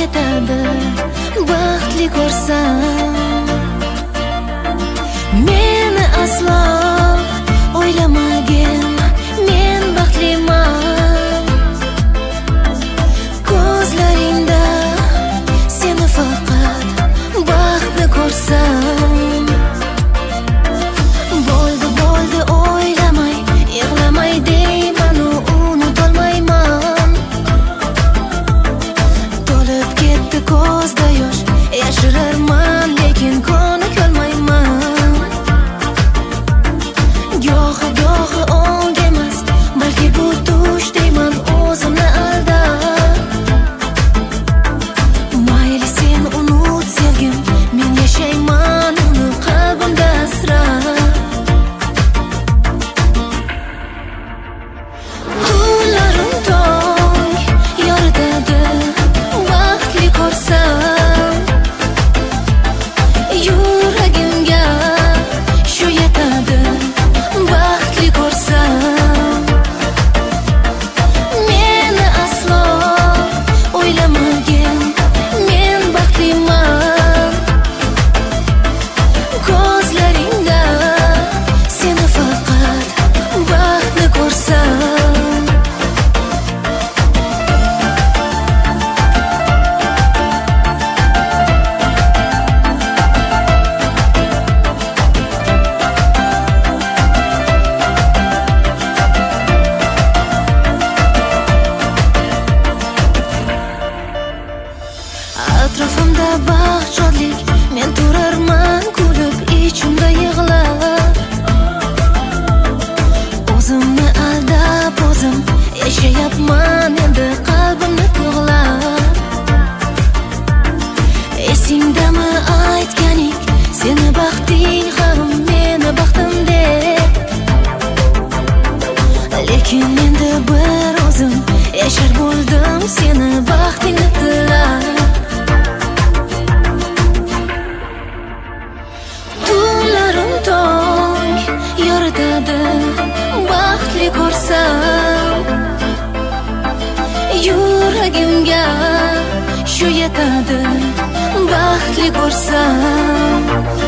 yetadi baxtli ko'rsam. Meni aslo o'ylamagin, men baxtliman. Ko'zlaringda seni faqat baxtni ko'rsam. Bo'ldi o'ylamay, yig'lamay deyman, unutolmayman. To'lib ketdi ko'zda yosh, yashirarman lekin ko'nikolmayman. Gohi ong emas, balki bu tush deyman o'zimni aldab. Mayli sen unut sevgim, men yashayman uni qalbimda asrab. Kunlarim tong yoritadi baxtli ko'rsam. Yuragimga shu yetadi baxtli ko'rsam. Meni aslo o'ylamagin, men baxtliman. Ko'zlaringda seni faqat baxtni ko'rsam. Atrofimda baxt, shodlik, men turarman kulib, ichimda yig'lab. O'zimni aldab, o'zim yashayapman endi qalbimni tig'lab. Esingdami aytganing, seni baxting ham meni baxtim deb. Lekin endi bir o'zim yashar bo'ldim seni baxtingni tilab. Tunlarim tong yoritadi baxtli ko'rsam. Yuragimga shu yetadi baxtli ko'rsam.